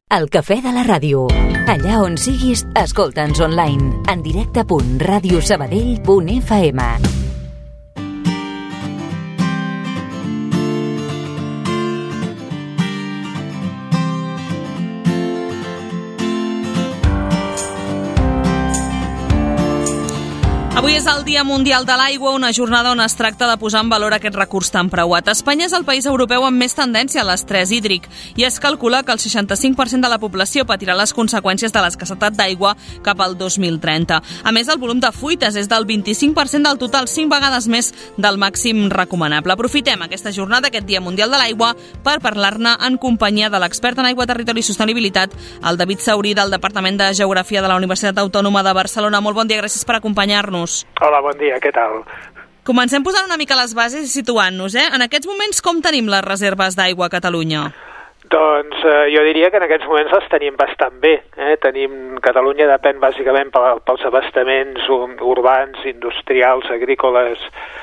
El cafè de la ràdio. Allà on siguis, escolta'ns online. En directe.radiosabadell.fm. Avui és el Dia Mundial de l'Aigua, una jornada on es tracta de posar en valor aquest recurs tan preuat. Espanya és el país europeu amb més tendència a l'estrès hídric i es calcula que el 65% de la població patirà les conseqüències de l'escassetat d'aigua cap al 2030. A més, el volum de fuites és del 25% del total, 5 vegades més del màxim recomanable. Aprofitem aquesta jornada, aquest Dia Mundial de l'Aigua, per parlar-ne en companyia de l'expert en aigua, territori i sostenibilitat, el David Saurí, del Departament de Geografia de la Universitat Autònoma de Barcelona. Molt bon dia, gràcies per acompanyar-nos. Hola, bon dia, què tal? Comencem posant una mica les bases i situant-nos, En aquests moments, com tenim les reserves d'aigua a Catalunya? Doncs jo diria que en aquests moments les tenim bastant bé. Catalunya depèn bàsicament pels abastaments urbans, industrials, agrícoles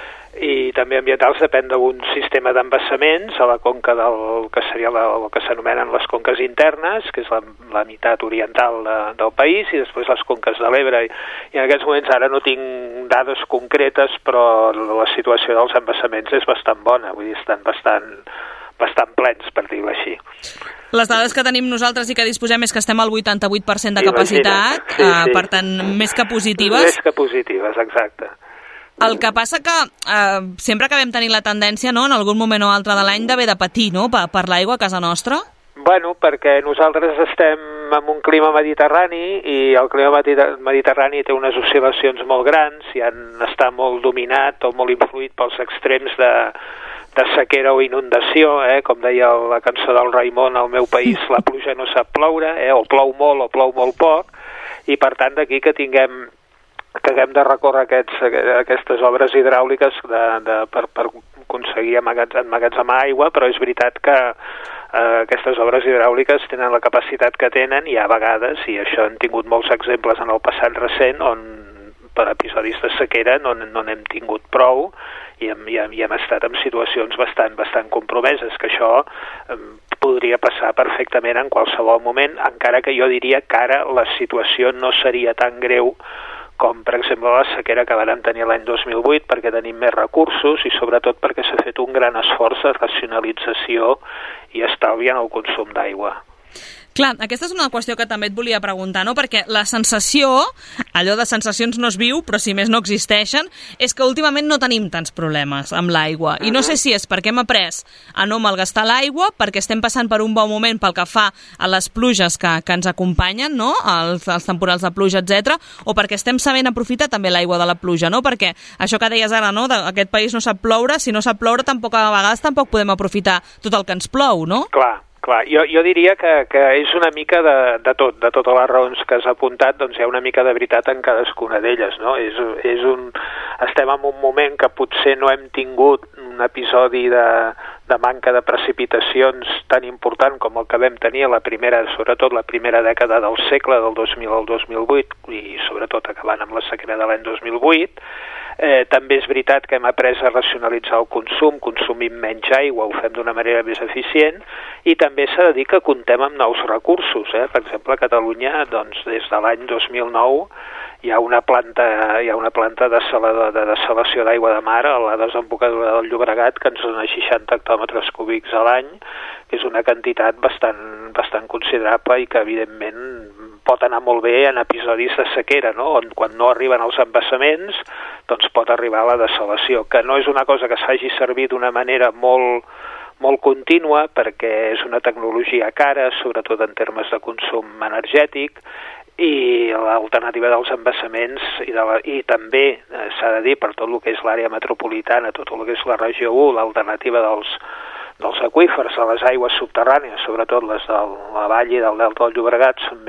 i també ambientals, depèn d'un sistema d'embassaments a la conca del que seria el que s'anomenen les conques internes, que és la meitat oriental del país, i després les conques de l'Ebre. I en aquests moments ara no tinc dades concretes, però la situació dels embassaments és bastant bona, vull dir, estan bastant plens, per dir-ho així. Les dades que tenim nosaltres i que disposem és que estem al 88% de capacitat, sí. Per tant, més que positives. Més que positives, exacte. El que passa que sempre acabem tenint la tendència, en algun moment o altre de l'any, d'haver de patir, per l'aigua a casa nostra? Bueno, perquè nosaltres estem en un clima mediterrani i el clima mediterrani té unes oscil·lacions molt grans i està molt dominat o molt influït pels extrems de sequera o inundació, com deia la cançó del Raimon, al meu país la pluja no sap ploure, o plou molt o plou molt poc, i per tant d'aquí que haguem de recórrer aquestes obres hidràuliques per aconseguir emmagatzemar aigua, però és veritat que aquestes obres hidràuliques tenen la capacitat que tenen i a vegades, i això hem tingut molts exemples en el passat recent, on per episodis de sequera no n'hem tingut prou i hem estat en situacions bastant compromeses, que això podria passar perfectament en qualsevol moment, encara que jo diria que ara la situació no seria tan greu com, per exemple, la sequera que vam tenir l'any 2008, perquè tenim més recursos i sobretot perquè s'ha fet un gran esforç de racionalització i estalvi en el consum d'aigua. Clar, aquesta és una qüestió que també et volia preguntar, perquè la sensació, allò de sensacions no es viu, però si més no existeixen, és que últimament no tenim tants problemes amb l'aigua. I no sé si és perquè hem après a no malgastar l'aigua, perquè estem passant per un bon moment pel que fa a les pluges que ens acompanyen, els temporals de pluja, etc, o perquè estem sabent aprofitar també l'aigua de la pluja, perquè això que deies ara, aquest país no sap ploure, si no sap ploure a vegades tampoc podem aprofitar tot el que ens plou, no? Clar, jo diria que és una mica de totes les raons que has apuntat, doncs hi ha una mica de veritat en cadascuna d'elles, estem en un moment que potser no hem tingut un episodi de manca de precipitacions tan important com el que vam tenir sobretot la primera dècada del segle, del 2000 al 2008, i sobretot acabant amb la sequera de l'any 2008. També és veritat que hem après a racionalitzar el consumim menys aigua, ho fem d'una manera més eficient, i també s'ha de dir que comptem amb nous recursos. Per exemple, a Catalunya, des de l'any 2009, hi ha una planta de dessalació d'aigua de mar a la desembocadura del Llobregat que ens dona 60 hectòmetres cúbics a l'any, que és una quantitat bastant considerable i que, evidentment, pot anar molt bé en episodis de sequera, on quan no arriben els embassaments, doncs pot arribar a la dessalació, que no és una cosa que s'hagi servit d'una manera molt contínua, perquè és una tecnologia cara, sobretot en termes de consum energètic, i l'alternativa dels embassaments i també s'ha de dir per tot el que és l'àrea metropolitana, tot el que és la regió 1, l'alternativa dels aqüífers a les aigües subterrànies, sobretot les de la vall i del delta del Llobregat, són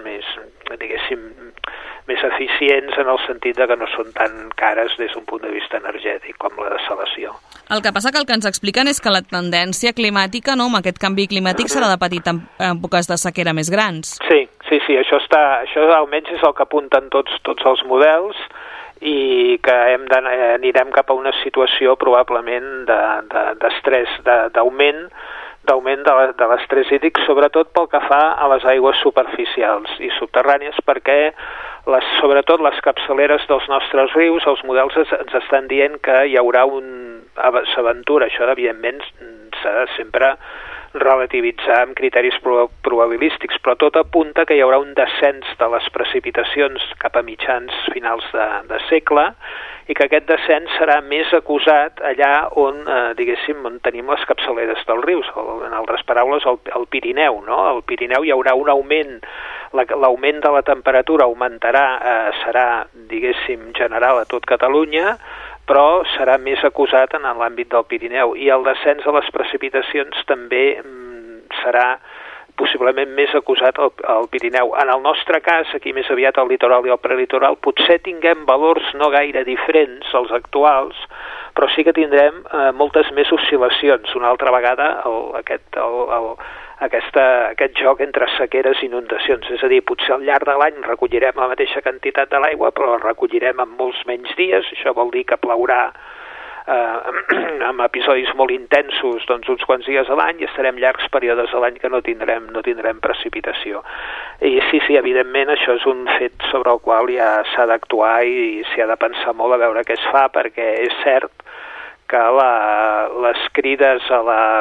més eficients en el sentit de que no són tan cares des d'un punt de vista energètic com la dessalació. El que passa que el que ens expliquen és que la tendència climàtica, amb aquest canvi climàtic, serà de patir èpoques de sequera més grans. Sí, això almenys és el que apunten tots els models, i que anirem cap a una situació probablement d'estrès, d'augment de l'estrès hídric, sobretot pel que fa a les aigües superficials i subterrànies, perquè sobretot les capçaleres dels nostres rius, els models ens estan dient que hi haurà s'aventura. Això, evidentment, s'ha de sempre relativitzar amb criteris probabilístics, però tot apunta que hi haurà un descens de les precipitacions cap a mitjans finals de segle, i que aquest descens serà més acusat allà on, diguéssim, on tenim les capçaleres dels rius, en altres paraules, el Pirineu, no? Al Pirineu hi haurà un augment, l'augment de la temperatura augmentarà, serà, diguéssim, general a tot Catalunya, però serà més acusat en l'àmbit del Pirineu, i el descens de les precipitacions també serà possiblement més acusat al Pirineu. En el nostre cas, aquí més aviat al litoral i al prelitoral, potser tinguem valors no gaire diferents als actuals, però sí que tindrem moltes més oscil·lacions. Una altra vegada, aquest joc entre sequeres i inundacions. És a dir, potser al llarg de l'any recollirem la mateixa quantitat de l'aigua, però la recollirem en molts menys dies. Això vol dir que plourà amb episodis molt intensos uns quants dies a l'any, i estarem llargs períodes a l'any que no tindrem precipitació. I sí, evidentment això és un fet sobre el qual ja s'ha d'actuar i s'hi ha de pensar molt a veure què es fa, perquè és cert que les crides a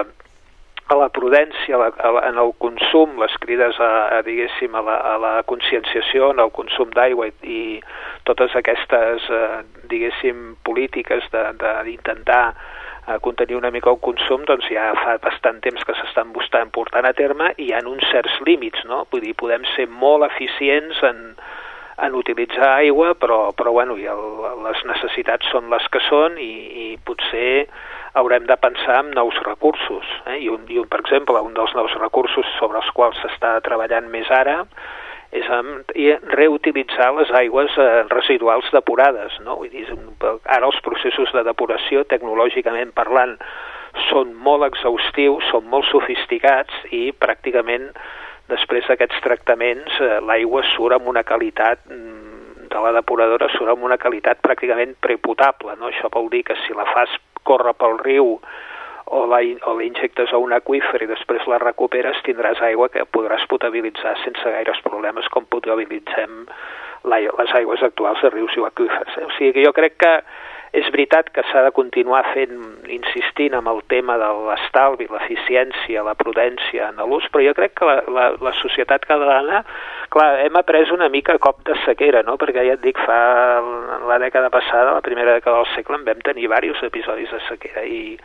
la prudència, en el consum, les crides diguéssim, a la conscienciació en el consum d'aigua i totes aquestes, diguéssim, polítiques d'intentar contenir una mica el consum, doncs ja fa bastant temps que s'estan portant a terme, i hi ha uns certs límits, no? Vull dir, podem ser molt eficients en utilitzar aigua, però bueno, les necessitats són les que són, i potser haurem de pensar en nous recursos. I per exemple, un dels nous recursos sobre els quals s'està treballant més ara és reutilitzar les aigües residuals depurades, no? Vull dir, ara els processos de depuració, tecnològicament parlant, són molt exhaustius, són molt sofisticats, i pràcticament després d'aquests tractaments l'aigua surt amb una qualitat de la depuradora, surt amb una qualitat pràcticament prepotable, no? Això vol dir que si la fas córrer pel riu o la injectes a un aqüífer i després la recuperes, tindràs aigua que podràs potabilitzar sense gaires problemes, com potabilitzem les aigües actuals de rius i aqüífers. O sigui que jo crec que és veritat que s'ha de continuar insistint en el tema de l'estalvi, l'eficiència, la prudència en l'ús, però jo crec que la societat catalana, clar, hem après una mica cop de sequera, no? Perquè ja et dic, la dècada passada, la primera dècada del segle, en vam tenir diversos episodis de sequera, i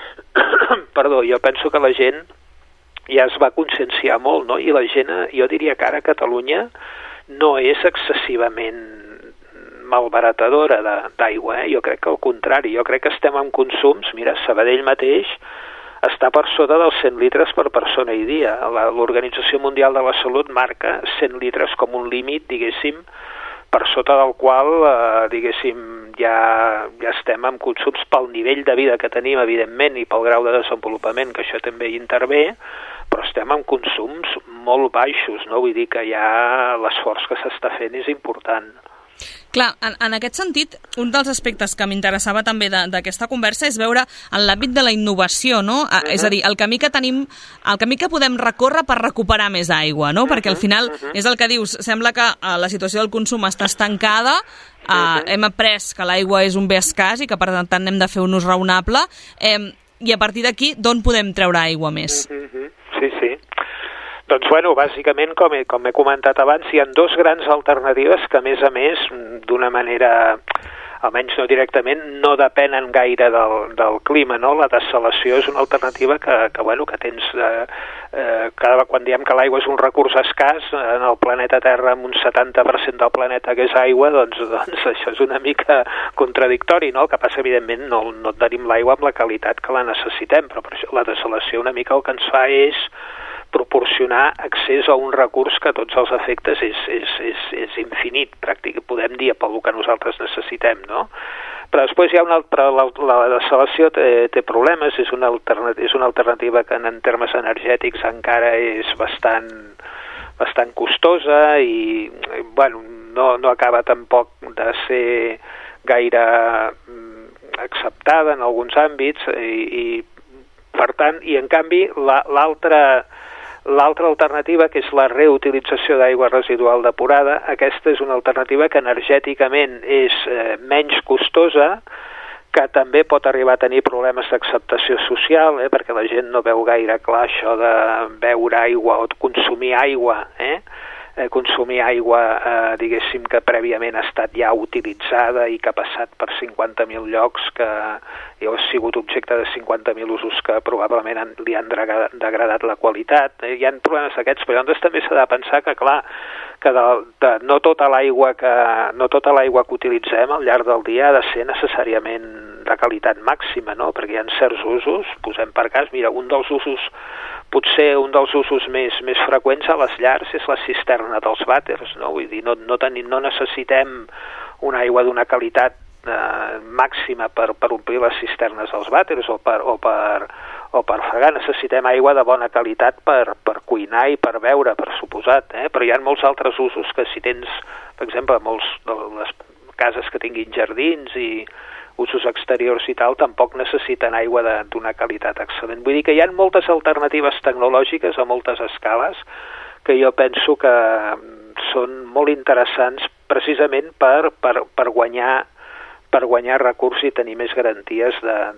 perdó, jo penso que la gent ja es va conscienciar molt, no? I la gent, jo diria que ara a Catalunya no és excessivament malbaratadora d'aigua, Jo crec que al contrari, jo crec que estem en consums, mira, Sabadell mateix està per sota dels 100 litres per persona i dia. L'Organització Mundial de la Salut marca 100 litres com un límit, diguéssim, per sota del qual, diguéssim, ja estem en consums pel nivell de vida que tenim, evidentment, i pel grau de desenvolupament, que això també hi intervé, però estem en consums molt baixos, no? Vull dir que ja l'esforç que s'està fent és important. Clar, en aquest sentit, un dels aspectes que m'interessava també d'aquesta conversa és veure en l'àmbit de la innovació, no? És a dir, el camí que podem recórrer per recuperar més aigua, no? Perquè al final, és el que dius, sembla que la situació del consum està estancada, hem après que l'aigua és un bé escàs i que per tant n'hem de fer un ús raonable, i a partir d'aquí, d'on podem treure aigua més? Sí. Doncs, bueno, bàsicament, com he comentat abans, hi ha dues grans alternatives que, a més, d'una manera, almenys no directament, no depenen gaire del clima, no? La dessalació és una alternativa que tens... quan diem que l'aigua és un recurs escàs, en el planeta Terra, amb un 70% del planeta que és aigua, doncs això és una mica contradictori, no? El que passa, evidentment, no tenim l'aigua amb la qualitat que la necessitem, però per això la dessalació una mica el que ens fa és proporcionar accés a un recurs que a tots els efectes és infinit, pràcticament, podem dir, pel que nosaltres necessitem, no? Però després hi ha la dessalació té problemes, és una alternativa que en termes energètics encara és bastant costosa i, bueno, no acaba tampoc de ser gaire acceptada en alguns àmbits i Per tant, i en canvi, l'altra alternativa, que és la reutilització d'aigua residual depurada, aquesta és una alternativa que energèticament és menys costosa, que també pot arribar a tenir problemes d'acceptació social, perquè la gent no veu gaire clar això de beure aigua o consumir aigua, consumir aigua, diguéssim, que prèviament ha estat ja utilitzada i que ha passat per 50.000 llocs, que ha sigut objecte de 50.000 usos que probablement li han degradat la qualitat. Hi ha problemes d'aquests, però llavors també s'ha de pensar que, clar, que no tota l'aigua que utilitzem al llarg del dia ha de ser necessàriament de qualitat màxima, no? Perquè hi ha certs usos, posem per cas, mira, potser un dels usos més freqüents a les llars és la cisterna dels vàters, no? Vull dir, no necessitem una aigua d'una qualitat màxima per omplir les cisternes dels vàters o per fregar. Necessitem aigua de bona qualitat per cuinar i per beure, per suposat, però hi ha molts altres usos que si tens, per exemple, molts de les cases que tinguin jardins i usos exteriors i tal, tampoc necessiten aigua d'una qualitat excel·lent. Vull dir que hi ha moltes alternatives tecnològiques a moltes escales que jo penso que són molt interessants precisament per guanyar recursos i tenir més garanties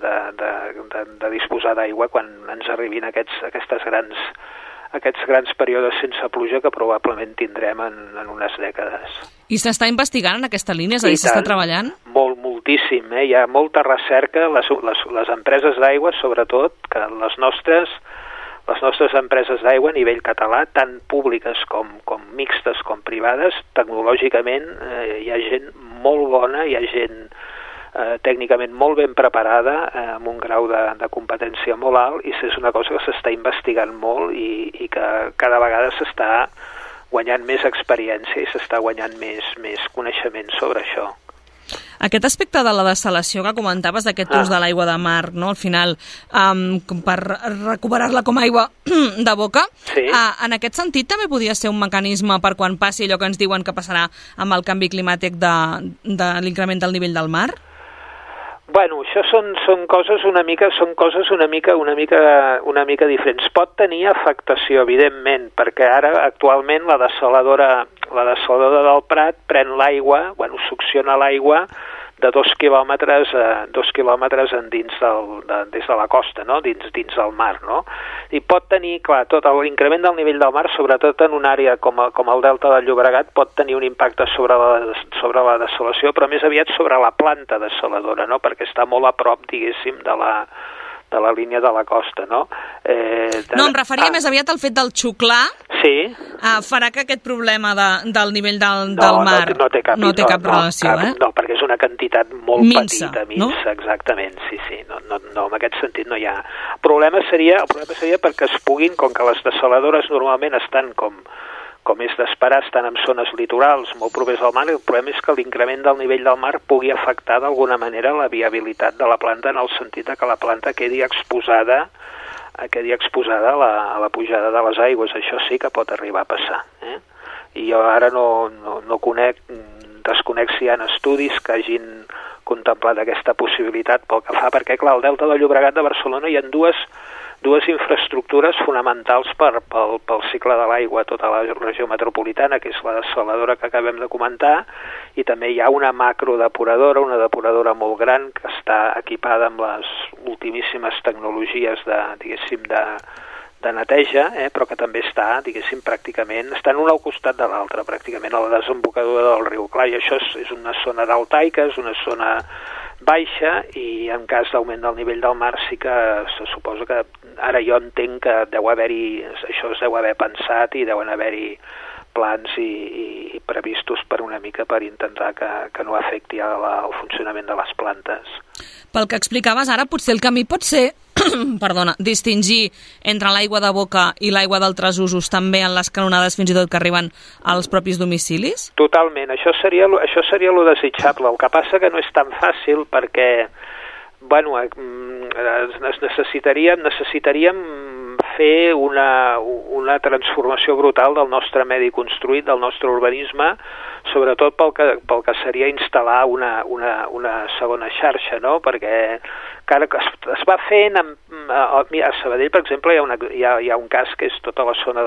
de disposar d'aigua quan ens arribin aquests grans períodes sense pluja que probablement tindrem en unes dècades. I s'està investigant en aquesta línia? És a dir, s'està treballant? Moltíssim. Hi ha molta recerca. Les empreses d'aigua, sobretot, que les nostres empreses d'aigua a nivell català, tant públiques com mixtes com privades, tecnològicament hi ha gent molt bona, hi ha gent tècnicament molt ben preparada, amb un grau de competència molt alt, i és una cosa que s'està investigant molt i que cada vegada s'està guanyant més experiència i s'està guanyant més coneixement sobre això. Aquest aspecte de la dessalació que comentaves, d'aquest ús de l'aigua de mar, no? Al final, per recuperar-la com a aigua de boca, sí. En aquest sentit també podria ser un mecanisme per quan passi allò que ens diuen que passarà amb el canvi climàtic de l'increment del nivell del mar? Bueno, això són coses una mica diferents. Pot tenir afectació, evidentment, perquè ara actualment la dessaladora del Prat pren l'aigua, succiona l'aigua de 2 quilòmetres endins des de la costa, no? dins del mar, no? I pot tenir, clar, tot l'increment del nivell del mar, sobretot en una àrea com el delta del Llobregat, pot tenir un impacte sobre la dessalació, però més aviat sobre la planta dessaladora, no? Perquè està molt a prop, diguéssim, de la línia de la costa, no? No, em referia més aviat al fet del xuclar. Sí. Farà que aquest problema del nivell del mar no té cap relació, No, perquè és una quantitat molt minsa, petita, no? Exactament, sí. No, en aquest sentit no hi ha. El problema seria perquè es puguin, com que les dessaladores normalment estan com és d'esperar, estan en zones litorals molt propers al mar, el problema és que l'increment del nivell del mar pugui afectar d'alguna manera la viabilitat de la planta, en el sentit que la planta quedi exposada a la pujada de les aigües. Això sí que pot arribar a passar. I jo ara desconec si hi ha estudis que hagin contemplat aquesta possibilitat pel que fa, perquè clar, al delta del Llobregat de Barcelona hi ha dues infraestructures fonamentals pel cicle de l'aigua a tota la regió metropolitana, que és la dessaladora que acabem de comentar, i també hi ha una macrodepuradora, una depuradora molt gran que està equipada amb les ultimíssimes tecnologies de neteja, però que també està, pràcticament, estan un al costat de l'altre, pràcticament a la desembocadura del riu. Clar, i això és una zona deltaica, és una zona baixa, i en cas d'augment del nivell del mar sí que se suposa que ara jo entenc que això es deu haver pensat i deuen haver-hi plans i previstos per una mica per intentar que no afecti el funcionament de les plantes. Pel que explicaves ara, potser el camí pot ser distingir entre l'aigua de boca i l'aigua d'altres usos també en les canonades fins i tot que arriben als propis domicilis? Totalment, això seria lo desitjable. El que passa que no és tan fàcil perquè necessitaríem fer una transformació brutal del nostre medi construït, del nostre urbanisme, sobretot pel que seria instal·lar una segona xarxa, no? Perquè encara que es va fent... A Sabadell, per exemple, hi ha un cas que és tota la zona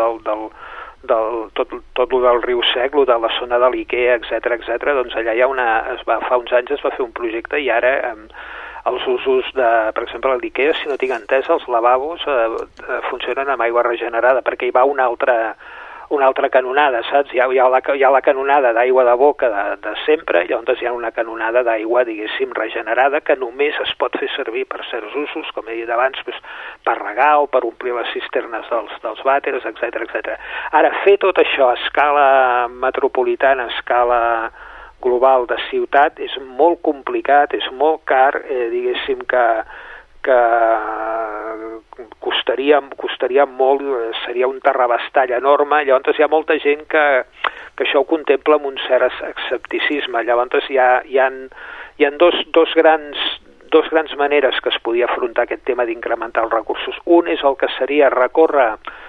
tot del riu Sec, de la zona de l'Ikea, etc. Doncs allà fa uns anys es va fer un projecte i ara els usos per exemple, a l'Ikea, si no tinc entès, els lavabos funcionen amb aigua regenerada, perquè hi va una altra canonada, saps? Hi ha la canonada d'aigua de boca de sempre, i llavors hi ha una canonada d'aigua, diguéssim, regenerada, que només es pot fer servir per certs usos, com he dit abans, per regar o per omplir les cisternes dels vàters, etc. Ara, fer tot això a escala metropolitana, a escala global de ciutat, és molt complicat, és molt car, diguéssim que costaria molt, seria un terrabastall enorme. Llavors hi ha molta gent que això ho contempla amb un cert escepticisme. Llavors hi ha dos grans maneres que es podia afrontar aquest tema d'incrementar els recursos. Un és el que seria recórrer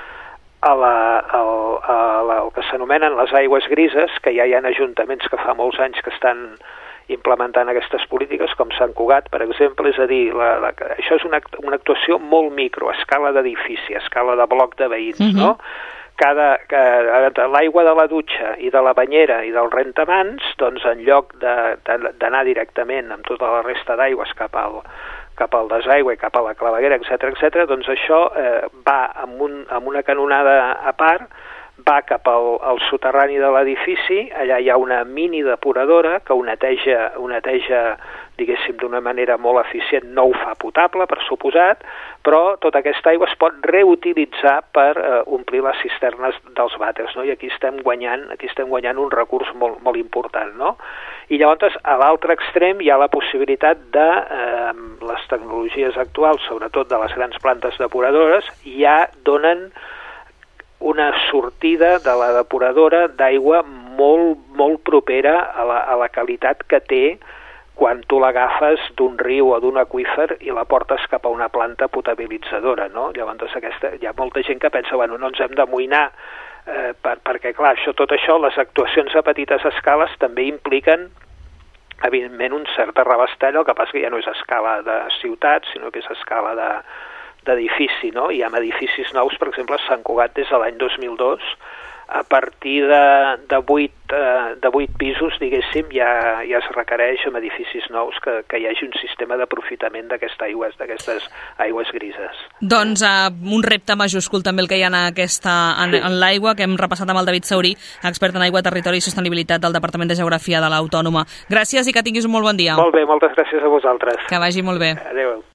el que s'anomenen les aigües grises, que ja hi ha ajuntaments que fa molts anys que estan implementant aquestes polítiques, com Sant Cugat, per exemple. És a dir, això és una actuació molt micro, a escala d'edifici, a escala de bloc de veïns, no? L'aigua de la dutxa i de la banyera i del rentamans, doncs en lloc d'anar directament amb tota la resta d'aigües cap al desaigüe, cap a la claveguera, etc., doncs això va amb una canonada a part, va cap al soterrani de l'edifici. Allà hi ha una mini depuradora que ho neteja, diguéssim, d'una manera molt eficient. No ho fa potable, per suposat, però tota aquesta aigua es pot reutilitzar per omplir les cisternes dels vàters, no? I aquí estem guanyant un recurs molt, molt important, no? I llavors, a l'altre extrem, hi ha la possibilitat de les tecnologies actuals, sobretot de les grans plantes depuradores, ja donen una sortida de la depuradora d'aigua molt, molt propera a la qualitat que té quan tu l'agafes d'un riu o d'un aqüífer i la portes cap a una planta potabilitzadora, no? Llavors hi ha molta gent que pensa, bueno, no ens hem d'amoïnar, perquè, clar, tot això, les actuacions a petites escales també impliquen, evidentment, un cert arrabastall, el que passa que ja no és a escala de ciutat, sinó que és a escala d'edifici, no? I amb edificis nous, per exemple, a Sant Cugat des de l'any 2002, a partir de 8 pisos, diguéssim, ja es requereix amb edificis nous que hi hagi un sistema d'aprofitament d'aquestes aigües grises. Doncs un repte majúscul també el que hi ha en l'aigua, que hem repassat amb el David Saurí, expert en aigua, territori i sostenibilitat del Departament de Geografia de l'Autònoma. Gràcies i que tinguis un molt bon dia. Molt bé, moltes gràcies a vosaltres. Que vagi molt bé. Adéu.